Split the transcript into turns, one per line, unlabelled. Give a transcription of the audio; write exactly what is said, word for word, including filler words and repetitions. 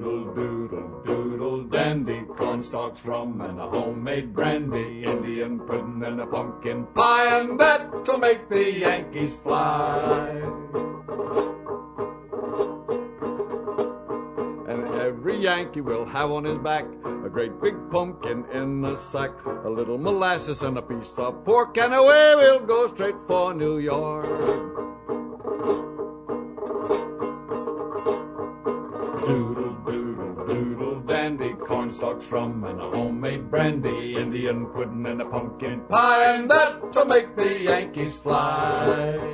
Doodle, doodle, doodle, dandy, cornstalks, rum, and a homemade brandy, Indian pudding and a pumpkin pie, and that'll make the Yankees fly. And every Yankee will have on his back a great big pumpkin in a sack, a little molasses and a piece of pork, and away we'll go straight for New York. Doodle, doodle, doodle, dandy, cornstalks, rum, and a homemade brandy, Indian pudding and a pumpkin pie, and that'll make the Yankees fly.